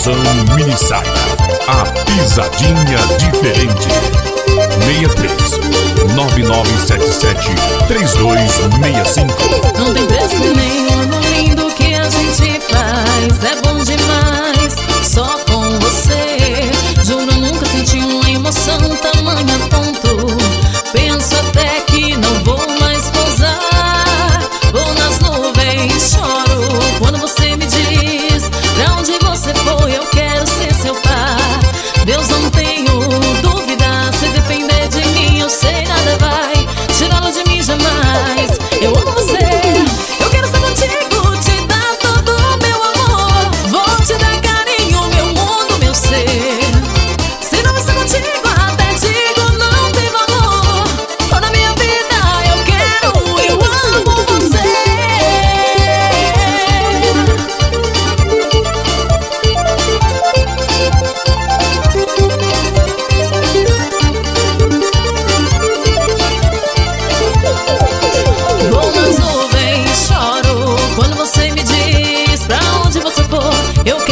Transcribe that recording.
Apresentação Mini Saia, a pisadinha diferente. 63 9977 3265. Não tem preço nenhum no lindo que a gente faz. É bom demais, só com você. Juro, nunca senti uma emoção tamanha ponto. Penso até que não vou mais pousar. Vou nas nuvens, choro quando você me diz pra onde você foi, eu quero ser seu par. Deus, não tenho dúvida, se depender de mim, eu sei nada vai tirá-lo de mim jamais. Eu amo você, eu quero estar contigo, te dar todo o meu amor. Vou te dar carinho, meu mundo, meu ser. Se não estou contigo, até digo não tem valor. Toda a minha vida eu quero, eu amo você. Vou nas nuvens, choro quando você me diz pra onde você for, eu quero